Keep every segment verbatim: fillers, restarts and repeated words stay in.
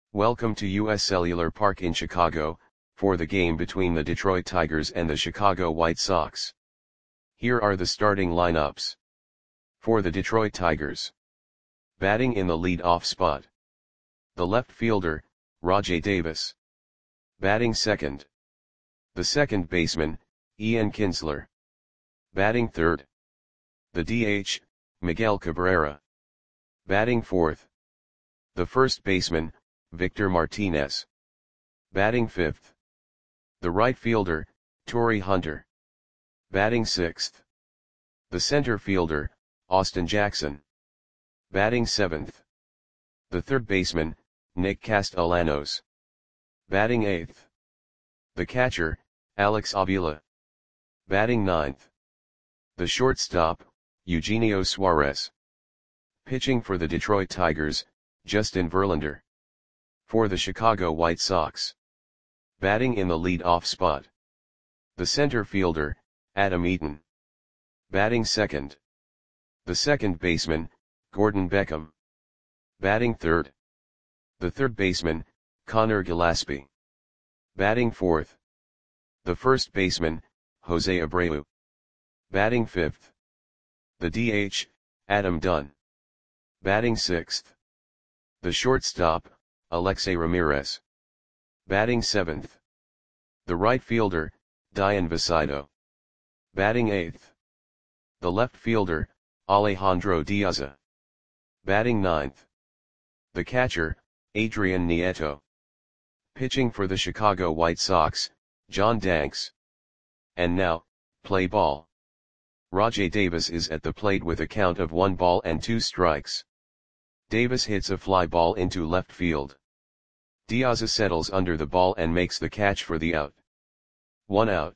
Welcome to U S Cellular Park in Chicago, for the game between the Detroit Tigers and the Chicago White Sox. Here are the starting lineups. For the Detroit Tigers. Batting in the lead-off spot. The left fielder, Rajai Davis. Batting second. The second baseman, Ian Kinsler. Batting third. The D H, Miguel Cabrera. Batting fourth. The first baseman, Victor Martinez. Batting fifth. The right fielder, Torii Hunter. Batting sixth. The center fielder, Austin Jackson. Batting seventh. The third baseman, Nick Castellanos. Batting eighth. The catcher, Alex Avila. Batting ninth. The shortstop, Eugenio Suarez. Pitching for the Detroit Tigers, Justin Verlander. For the Chicago White Sox. Batting in the lead-off spot. The center fielder, Adam Eaton. Batting second. The second baseman, Gordon Beckham. Batting third. The third baseman, Connor Gillaspie. Batting fourth. The first baseman, Jose Abreu. Batting fifth. The D H, Adam Dunn. Batting sixth. The shortstop, Alexei Ramirez. Batting seventh. The right fielder, Dayan Vicito. Batting eighth. The left fielder, Alejandro Diaza. Batting ninth. The catcher, Adrian Nieto. Pitching for the Chicago White Sox, John Danks. And now, play ball. Rajai Davis is at the plate with a count of one ball and two strikes. Davis hits a fly ball into left field. Diaza settles under the ball and makes the catch for the out. One out.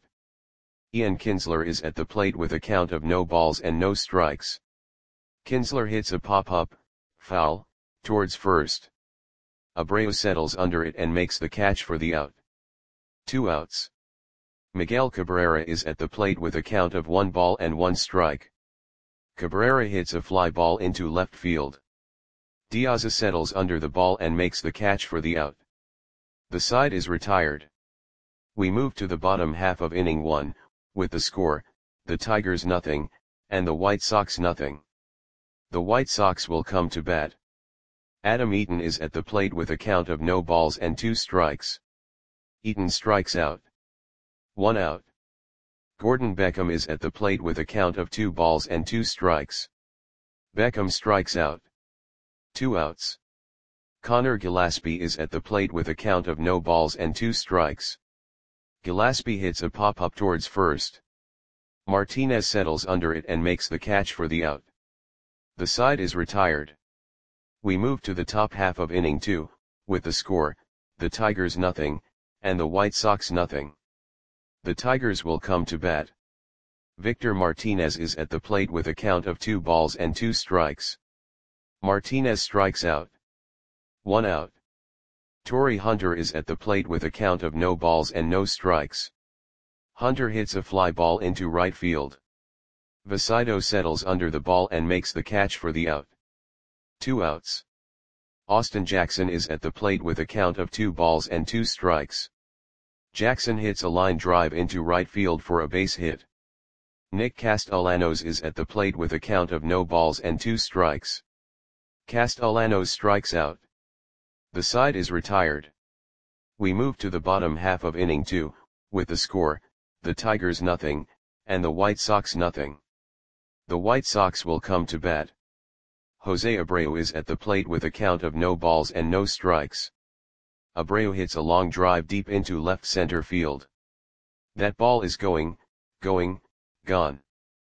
Ian Kinsler is at the plate with a count of no balls and no strikes. Kinsler hits a pop-up, foul, towards first. Abreu settles under it and makes the catch for the out. Two outs. Miguel Cabrera is at the plate with a count of one ball and one strike. Cabrera hits a fly ball into left field. Diaza settles under the ball and makes the catch for the out. The side is retired. We move to the bottom half of inning one, with the score, the Tigers nothing, and the White Sox nothing. The White Sox will come to bat. Adam Eaton is at the plate with a count of no balls and two strikes. Eaton strikes out. One out. Gordon Beckham is at the plate with a count of two balls and two strikes. Beckham strikes out. Two outs. Connor Gillaspie is at the plate with a count of no balls and two strikes. Gillaspie hits a pop-up towards first. Martinez settles under it and makes the catch for the out. The side is retired. We move to the top half of inning two, with the score, the Tigers nothing, and the White Sox nothing. The Tigers will come to bat. Victor Martinez is at the plate with a count of two balls and two strikes. Martinez strikes out. One out. Torii Hunter is at the plate with a count of no balls and no strikes. Hunter hits a fly ball into right field. Vicito settles under the ball and makes the catch for the out. Two outs. Austin Jackson is at the plate with a count of two balls and two strikes. Jackson hits a line drive into right field for a base hit. Nick Castellanos is at the plate with a count of no balls and two strikes. Castellanos strikes out. The side is retired. We move to the bottom half of inning two, with the score, the Tigers nothing, and the White Sox nothing. The White Sox will come to bat. Jose Abreu is at the plate with a count of no balls and no strikes. Abreu hits a long drive deep into left center field. That ball is going, going, gone.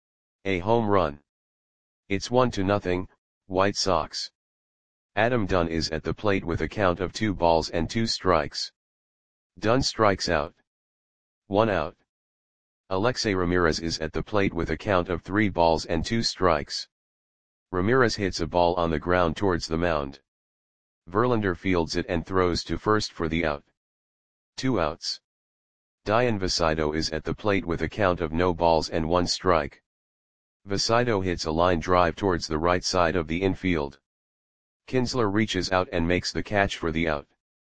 A home run. It's one to nothing, White Sox. Adam Dunn is at the plate with a count of two balls and two strikes. Dunn strikes out. One out. Alexei Ramirez is at the plate with a count of three balls and two strikes. Ramirez hits a ball on the ground towards the mound. Verlander fields it and throws to first for the out. Two outs. Dayan Vicito is at the plate with a count of no balls and one strike. Vicito hits a line drive towards the right side of the infield. Kinsler reaches out and makes the catch for the out.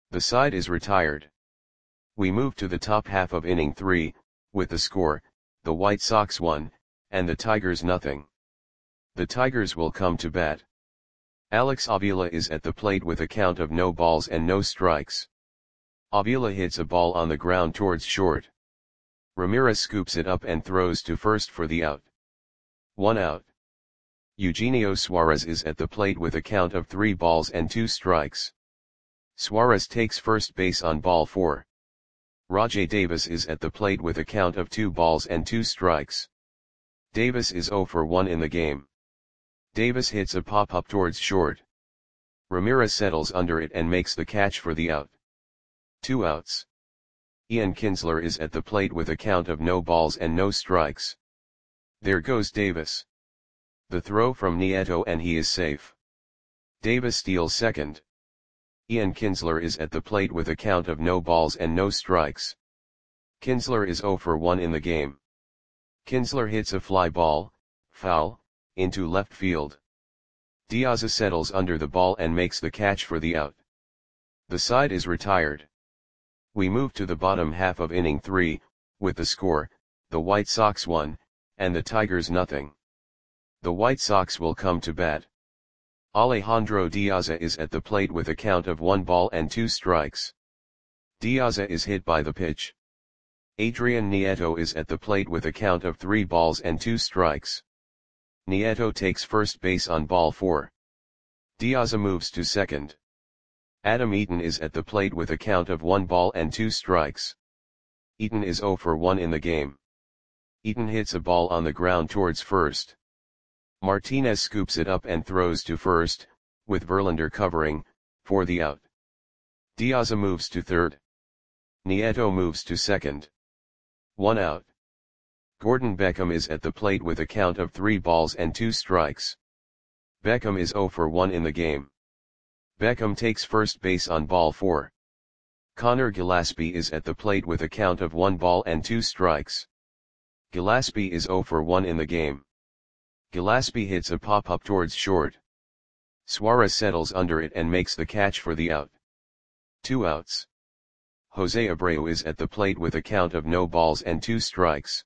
The side is retired. We move to the top half of inning three, with the score, the White Sox one, and the Tigers nothing. The Tigers will come to bat. Alex Avila is at the plate with a count of no balls and no strikes. Avila hits a ball on the ground towards short. Ramirez scoops it up and throws to first for the out. One out. Eugenio Suarez is at the plate with a count of three balls and two strikes. Suarez takes first base on ball four. Rajai Davis is at the plate with a count of two balls and two strikes. Davis is zero for one in the game. Davis hits a pop-up towards short. Ramirez settles under it and makes the catch for the out. Two outs. Ian Kinsler is at the plate with a count of no balls and no strikes. There goes Davis. The throw from Nieto and he is safe. Davis steals second. Ian Kinsler is at the plate with a count of no balls and no strikes. Kinsler is zero for one in the game. Kinsler hits a fly ball, foul, into left field. Diaz settles under the ball and makes the catch for the out. The side is retired. We move to the bottom half of inning three, with the score, the White Sox one, and the Tigers nothing. The White Sox will come to bat. Alejandro Diaz is at the plate with a count of one ball and two strikes. Diaz is hit by the pitch. Adrian Nieto is at the plate with a count of three balls and two strikes. Nieto takes first base on ball four. Diaz moves to second. Adam Eaton is at the plate with a count of one ball and two strikes. Eaton is zero for one in the game. Eaton hits a ball on the ground towards first. Martinez scoops it up and throws to first, with Verlander covering, for the out. Diaz moves to third. Nieto moves to second. One out. Gordon Beckham is at the plate with a count of three balls and two strikes. Beckham is zero for one in the game. Beckham takes first base on ball four. Connor Gillaspie is at the plate with a count of one ball and two strikes. Gillaspie is zero for one in the game. Gillaspie hits a pop-up towards short. Suarez settles under it and makes the catch for the out. Two outs. Jose Abreu is at the plate with a count of no balls and two strikes.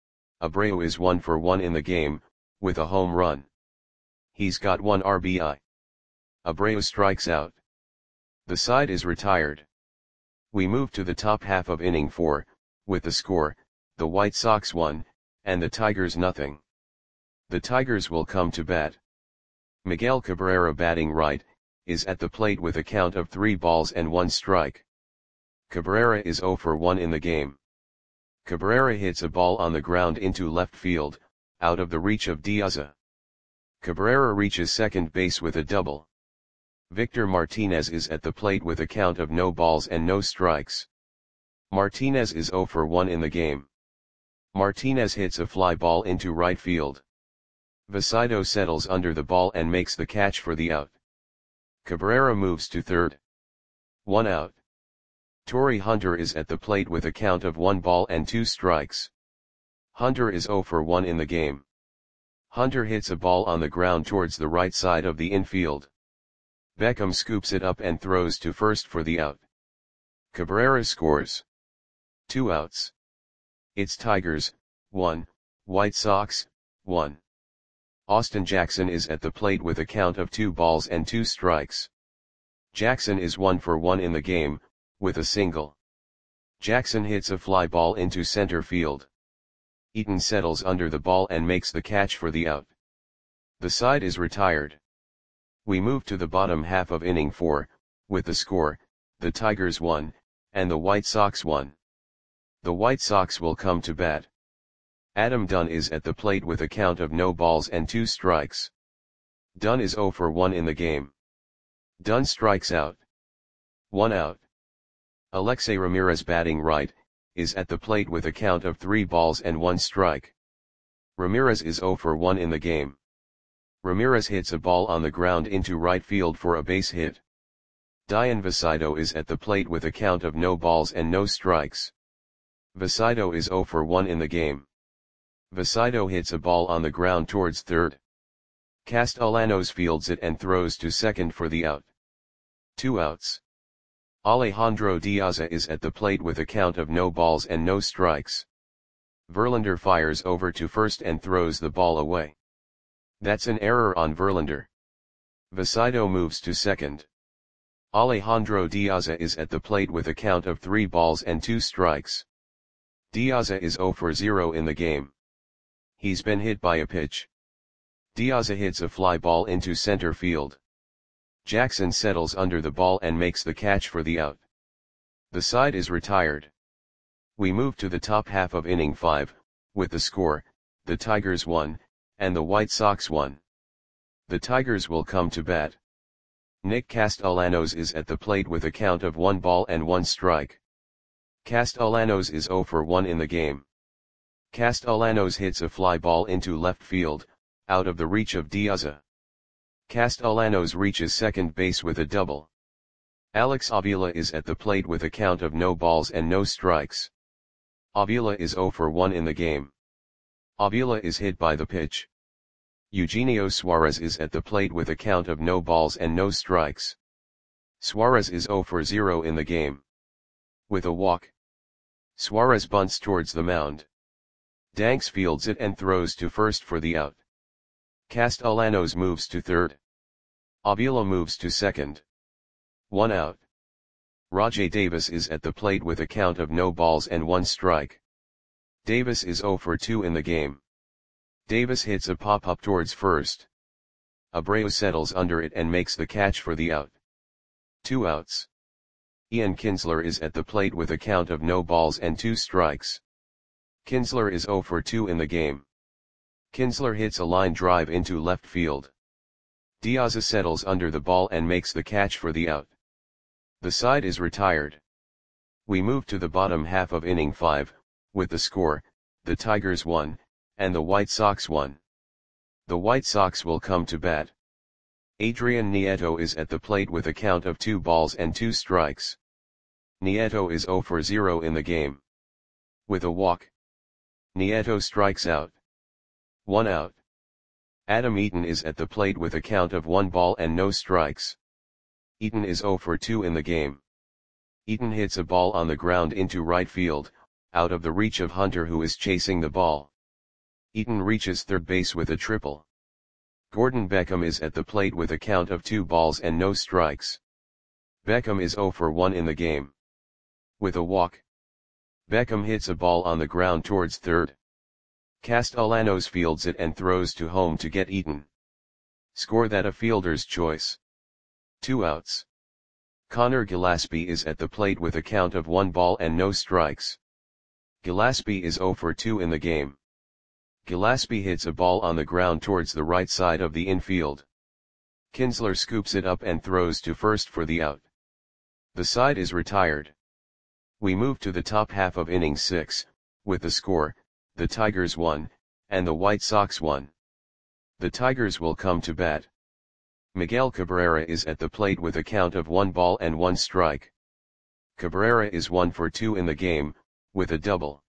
Abreu is one for one in the game, with a home run. He's got one R B I. Abreu strikes out. The side is retired. We move to the top half of inning four, with the score, the White Sox one, and the Tigers nothing. The Tigers will come to bat. Miguel Cabrera, batting right, is at the plate with a count of three balls and one strike. Cabrera is zero for one in the game. Cabrera hits a ball on the ground into left field, out of the reach of Diaz. Cabrera reaches second base with a double. Victor Martinez is at the plate with a count of no balls and no strikes. Martinez is zero for one in the game. Martinez hits a fly ball into right field. Vasido settles under the ball and makes the catch for the out. Cabrera moves to third. One out. Torrey Hunter is at the plate with a count of one ball and two strikes. Hunter is zero for one in the game. Hunter hits a ball on the ground towards the right side of the infield. Beckham scoops it up and throws to first for the out. Cabrera scores. Two outs. It's Tigers, one, White Sox, one. Austin Jackson is at the plate with a count of two balls and two strikes. Jackson is one for one in the game, with a single. Jackson hits a fly ball into center field. Eaton settles under the ball and makes the catch for the out. The side is retired. We move to the bottom half of inning four, with the score, the Tigers one, and the White Sox one. The White Sox will come to bat. Adam Dunn is at the plate with a count of no balls and two strikes. Dunn is zero for one in the game. Dunn strikes out. One out. Alexei Ramirez, batting right, is at the plate with a count of three balls and one strike. Ramirez is zero for one in the game. Ramirez hits a ball on the ground into right field for a base hit. Dian Vasido is at the plate with a count of no balls and no strikes. Vasido is zero for one in the game. Vasido hits a ball on the ground towards third. Castellanos fields it and throws to second for the out. Two outs. Alejandro Diaz is at the plate with a count of no balls and no strikes. Verlander fires over to first and throws the ball away. That's an error on Verlander. Vasido moves to second. Alejandro Diaz is at the plate with a count of three balls and two strikes. Diaz is zero for zero in the game. He's been hit by a pitch. Diaz hits a fly ball into center field. Jackson settles under the ball and makes the catch for the out. The side is retired. We move to the top half of inning five, with the score, the Tigers won, and the White Sox won. The Tigers will come to bat. Nick Castellanos is at the plate with a count of one ball and one strike. Castellanos is zero for one in the game. Castellanos hits a fly ball into left field, out of the reach of Diaz. Castellanos reaches second base with a double. Alex Avila is at the plate with a count of no balls and no strikes. Avila is zero for one in the game. Avila is hit by the pitch. Eugenio Suarez is at the plate with a count of no balls and no strikes. Suarez is zero for zero in the game. With a walk, Suarez bunts towards the mound. Danks fields it and throws to first for the out. Castellanos moves to third. Avila moves to second. One out. Rajai Davis is at the plate with a count of no balls and one strike. Davis is zero for two in the game. Davis hits a pop-up towards first. Abreu settles under it and makes the catch for the out. Two outs. Ian Kinsler is at the plate with a count of no balls and two strikes. Kinsler is zero for two in the game. Kinsler hits a line drive into left field. Diaz settles under the ball and makes the catch for the out. The side is retired. We move to the bottom half of inning five, with the score, the Tigers won, and the White Sox won. The White Sox will come to bat. Adrian Nieto is at the plate with a count of two balls and two strikes. Nieto is zero for zero in the game. With a walk, Nieto strikes out. One out. Adam Eaton is at the plate with a count of one ball and no strikes. Eaton is zero for two in the game. Eaton hits a ball on the ground into right field, out of the reach of Hunter who is chasing the ball. Eaton reaches third base with a triple. Gordon Beckham is at the plate with a count of two balls and no strikes. Beckham is zero for one in the game. With a walk, Beckham hits a ball on the ground towards third. Castellanos fields it and throws to home to get Eaton. Score that a fielder's choice. Two outs. Connor Gillaspie is at the plate with a count of one ball and no strikes. Gillaspie is zero for two in the game. Gillaspie hits a ball on the ground towards the right side of the infield. Kinsler scoops it up and throws to first for the out. The side is retired. We move to the top half of inning six, with the score, the Tigers won, and the White Sox won. The Tigers will come to bat. Miguel Cabrera is at the plate with a count of one ball and one strike. Cabrera is one for two in the game, with a double.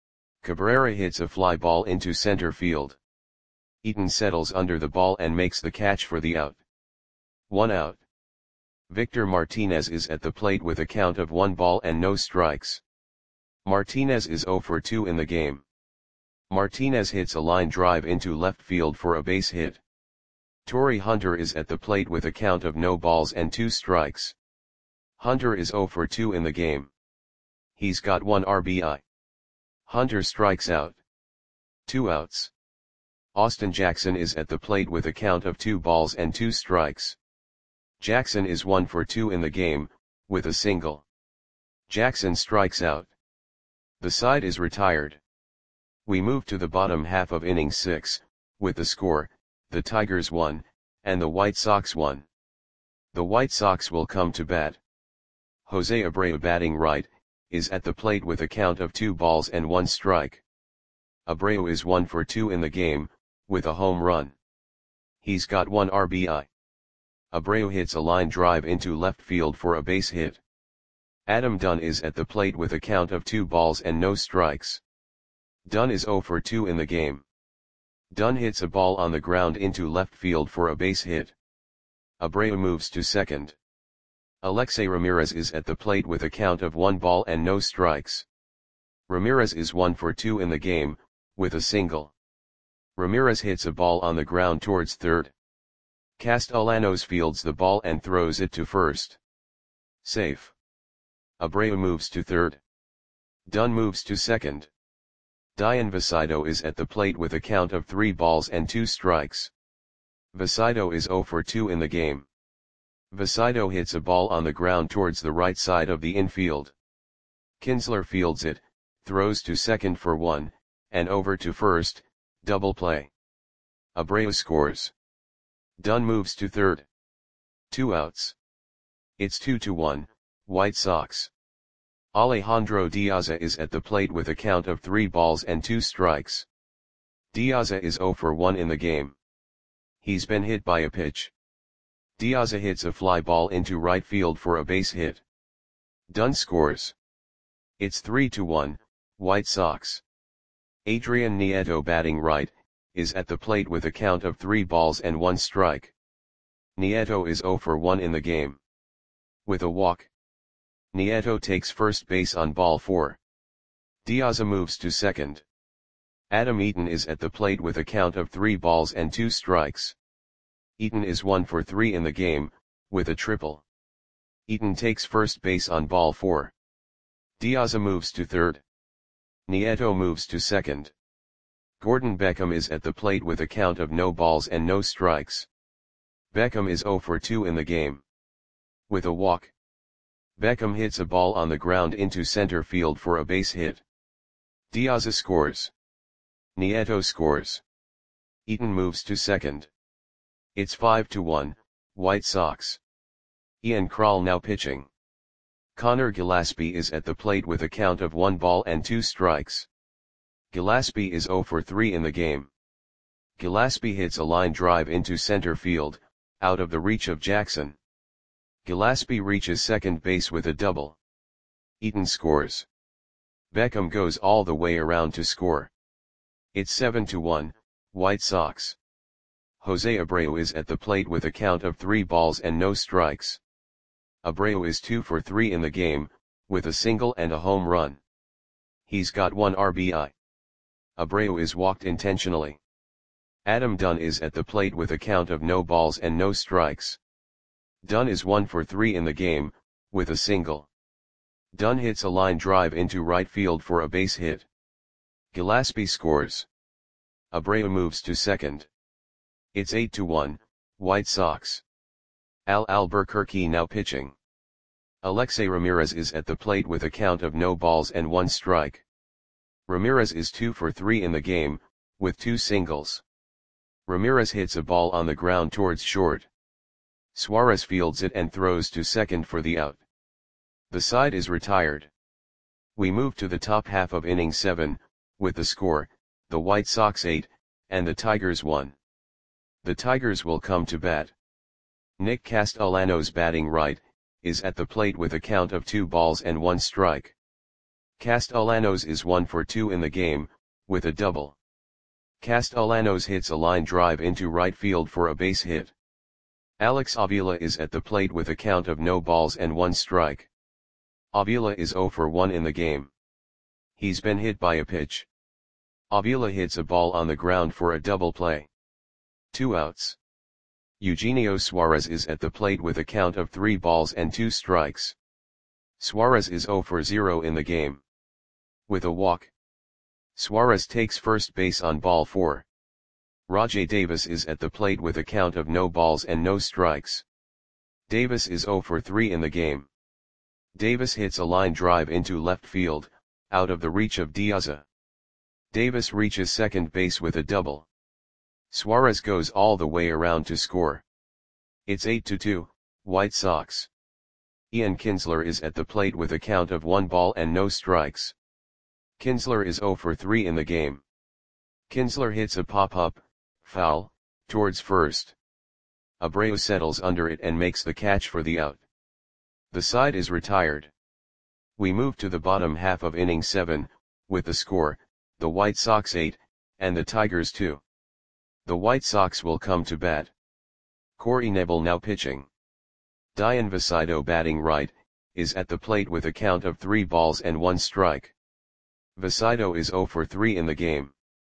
Cabrera hits a fly ball into center field. Eaton settles under the ball and makes the catch for the out. One out. Victor Martinez is at the plate with a count of one ball and no strikes. Martinez is zero for two in the game. Martinez hits a line drive into left field for a base hit. Torrey Hunter is at the plate with a count of no balls and two strikes. Hunter is zero for two in the game. He's got one R B I. Hunter strikes out. Two outs. Austin Jackson is at the plate with a count of two balls and two strikes. Jackson is one for two in the game, with a single. Jackson strikes out. The side is retired. We move to the bottom half of inning six, with the score, the Tigers won, and the White Sox won. The White Sox will come to bat. Jose Abreu batting right, is at the plate with a count of two balls and one strike. Abreu is one for two in the game, with a home run. He's got one R B I. Abreu hits a line drive into left field for a base hit. Adam Dunn is at the plate with a count of two balls and no strikes. Dunn is zero for two in the game. Dunn hits a ball on the ground into left field for a base hit. Abreu moves to second. Alexei Ramirez is at the plate with a count of one ball and no strikes. Ramirez is one for two in the game, with a single. Ramirez hits a ball on the ground towards third. Castellanos fields the ball and throws it to first. Safe. Abreu moves to third. Dunn moves to second. Dian Visito is at the plate with a count of three balls and two strikes. Visito is zero for two in the game. Visito hits a ball on the ground towards the right side of the infield. Kinsler fields it, throws to second for one, and over to first, double play. Abreu scores. Dunn moves to third. Two outs. It's two to one, White Sox. Alejandro De Aza is at the plate with a count of three balls and two strikes. De Aza is zero for one in the game. He's been hit by a pitch. De Aza hits a fly ball into right field for a base hit. Dunn scores. It's three to one, White Sox. Adrian Nieto, batting right, is at the plate with a count of three balls and one strike. Nieto is zero for one in the game. With a walk. Nieto takes first base on ball four. De Aza moves to second. Adam Eaton is at the plate with a count of three balls and two strikes. Eaton is one for three in the game, with a triple. Eaton takes first base on ball four. De Aza moves to third. Nieto moves to second. Gordon Beckham is at the plate with a count of no balls and no strikes. Beckham is zero for two in the game. With a walk. Beckham hits a ball on the ground into center field for a base hit. De Aza scores. Nieto scores. Eaton moves to second. It's five to one, White Sox. Ian Krall now pitching. Connor Gillaspie is at the plate with a count of one ball and two strikes. Gillaspie is zero for three in the game. Gillaspie hits a line drive into center field, out of the reach of Jackson. Gillaspie reaches second base with a double. Eaton scores. Beckham goes all the way around to score. It's seven to one, White Sox. Jose Abreu is at the plate with a count of three balls and no strikes. Abreu is two for three in the game, with a single and a home run. He's got one R B I. Abreu is walked intentionally. Adam Dunn is at the plate with a count of no balls and no strikes. Dunn is one for three in the game, with a single. Dunn hits a line drive into right field for a base hit. Gillaspie scores. Abreu moves to second. It's eight to one, White Sox. Al Albuquerque now pitching. Alexei Ramirez is at the plate with a count of no balls and one strike. Ramirez is two for three in the game, with two singles. Ramirez hits a ball on the ground towards short. Suarez fields it and throws to second for the out. The side is retired. We move to the top half of inning seven, with the score, the White Sox eight, and the Tigers one. The Tigers will come to bat. Nick Castellanos, batting right, is at the plate with a count of two balls and one strike. Castellanos is one for two in the game, with a double. Castellanos hits a line drive into right field for a base hit. Alex Avila is at the plate with a count of no balls and one strike. Avila is zero for one in the game. He's been hit by a pitch. Avila hits a ball on the ground for a double play. Two outs. Eugenio Suarez is at the plate with a count of three balls and two strikes. Suarez is zero for zero in the game. With a walk. Suarez takes first base on ball four. Rajai Davis is at the plate with a count of no balls and no strikes. Davis is zero for three in the game. Davis hits a line drive into left field, out of the reach of De Aza. Davis reaches second base with a double. Suarez goes all the way around to score. It's eight to two, White Sox. Ian Kinsler is at the plate with a count of one ball and no strikes. Kinsler is zero for three in the game. Kinsler hits a pop-up, foul, towards first. Abreu settles under it and makes the catch for the out. The side is retired. We move to the bottom half of inning seven, with the score, the White Sox eight, and the Tigers two. The White Sox will come to bat. Corey Knebel now pitching. Dayan Visito batting right, is at the plate with a count of three balls and one strike. Visito is zero for three in the game.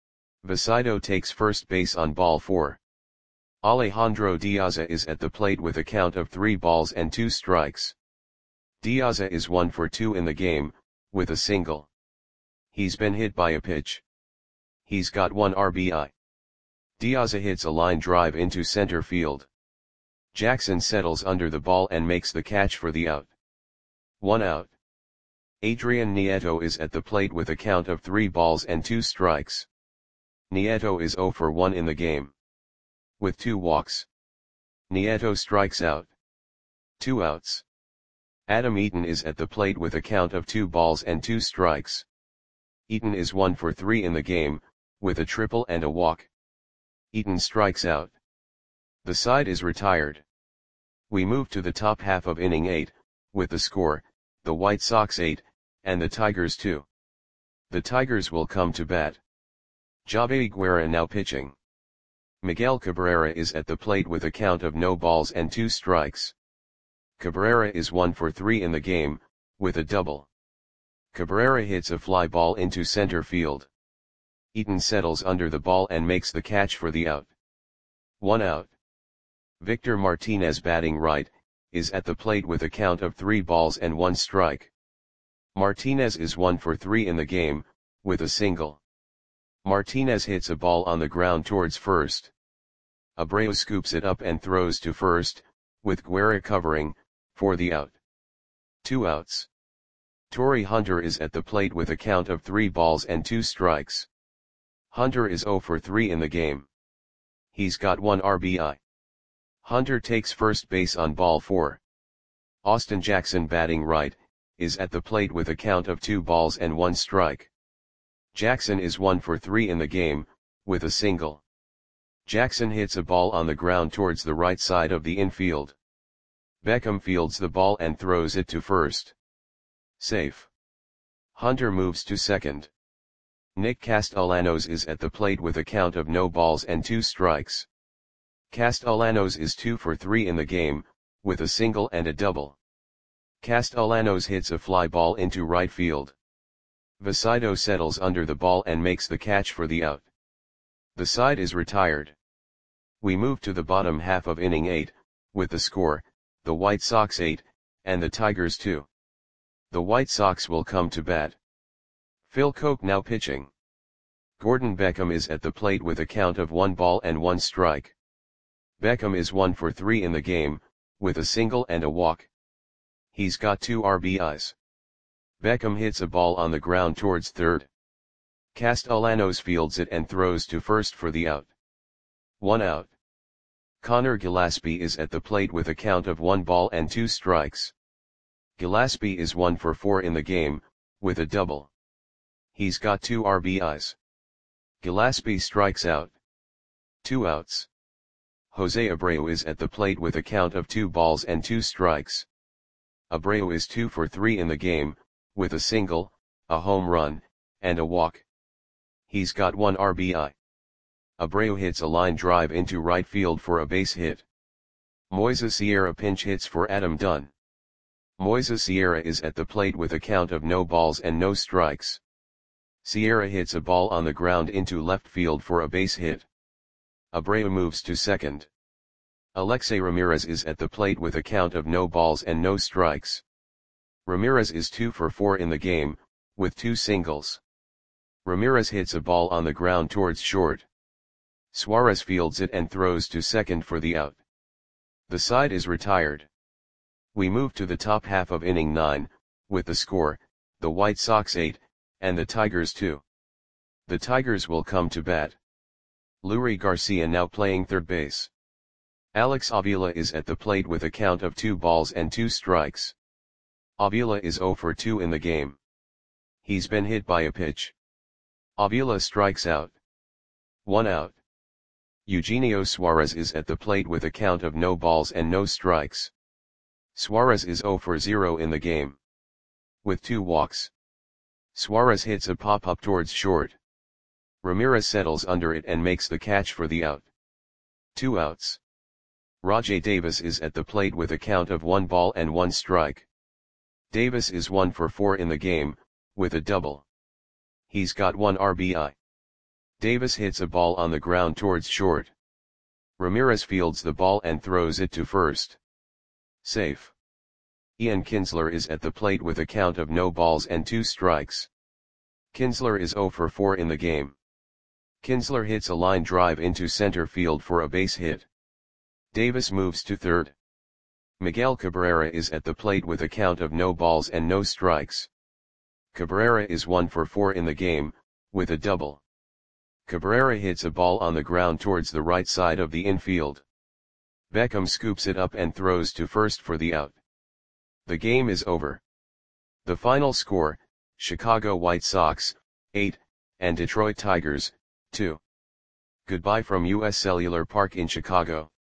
Visito takes first base on ball four. Alejandro Diaza is at the plate with a count of three balls and two strikes. Diaza is one for two in the game, with a single. He's been hit by a pitch. He's got one R B I. Diaza hits a line drive into center field. Jackson settles under the ball and makes the catch for the out. One out. Adrian Nieto is at the plate with a count of three balls and two strikes. Nieto is zero for one in the game. With two walks. Nieto strikes out. Two outs. Adam Eaton is at the plate with a count of two balls and two strikes. Eaton is one for three in the game, with a triple and a walk. Eaton strikes out. The side is retired. We move to the top half of inning eight, with the score, the White Sox eight, and the Tigers two. The Tigers will come to bat. Javi Guerra now pitching. Miguel Cabrera is at the plate with a count of no balls and two strikes. Cabrera is one for three in the game, with a double. Cabrera hits a fly ball into center field. Eaton settles under the ball and makes the catch for the out. One out. Victor Martinez batting right, is at the plate with a count of three balls and one strike. Martinez is one for three in the game, with a single. Martinez hits a ball on the ground towards first. Abreu scoops it up and throws to first, with Guerra covering, for the out. Two outs. Torrey Hunter is at the plate with a count of three balls and two strikes. Hunter is zero for three in the game. He's got one R B I. Hunter takes first base on ball four. Austin Jackson batting right, is at the plate with a count of two balls and one strike. Jackson is one for three in the game, with a single. Jackson hits a ball on the ground towards the right side of the infield. Beckham fields the ball and throws it to first. Safe. Hunter moves to second. Nick Castellanos is at the plate with a count of no balls and two strikes. Castellanos is two for three in the game, with a single and a double. Castellanos hits a fly ball into right field. Visito settles under the ball and makes the catch for the out. The side is retired. We move to the bottom half of inning eight, with the score, the White Sox eight, and the Tigers two. The White Sox will come to bat. Phil Coke now pitching. Gordon Beckham is at the plate with a count of one ball and one strike. Beckham is one for three in the game, with a single and a walk. He's got two R B Is. Beckham hits a ball on the ground towards third. Castellanos fields it and throws to first for the out. One out. Connor Gillaspie is at the plate with a count of one ball and two strikes. Gillaspie is one for four in the game, with a double. He's got two R B Is. Gillaspie strikes out. Two outs. Jose Abreu is at the plate with a count of two balls and two strikes. Abreu is two for three in the game, with a single, a home run, and a walk. He's got one R B I. Abreu hits a line drive into right field for a base hit. Moises Sierra pinch hits for Adam Dunn. Moises Sierra is at the plate with a count of no balls and no strikes. Sierra hits a ball on the ground into left field for a base hit. Abreu moves to second. Alexei Ramirez is at the plate with a count of no balls and no strikes. Ramirez is two for four in the game, with two singles. Ramirez hits a ball on the ground towards short. Suarez fields it and throws to second for the out. The side is retired. We move to the top half of inning nine, with the score, the White Sox eight, and the Tigers two. The Tigers will come to bat. Luis Garcia now playing third base. Alex Avila is at the plate with a count of two balls and two strikes. Avila is zero for two in the game. He's been hit by a pitch. Avila strikes out. One out. Eugenio Suarez is at the plate with a count of no balls and no strikes. Suarez is zero for zero in the game. With two walks. Suarez hits a pop-up towards short. Ramirez settles under it and makes the catch for the out. Two outs. Rajai Davis is at the plate with a count of one ball and one strike. Davis is one for four in the game, with a double. He's got one R B I. Davis hits a ball on the ground towards short. Ramirez fields the ball and throws it to first. Safe. Ian Kinsler is at the plate with a count of no balls and two strikes. Kinsler is zero for four in the game. Kinsler hits a line drive into center field for a base hit. Davis moves to third. Miguel Cabrera is at the plate with a count of no balls and no strikes. Cabrera is one for four in the game, with a double. Cabrera hits a ball on the ground towards the right side of the infield. Beckham scoops it up and throws to first for the out. The game is over. The final score, Chicago White Sox, eight, and Detroit Tigers, two. Goodbye from U S Cellular Park in Chicago.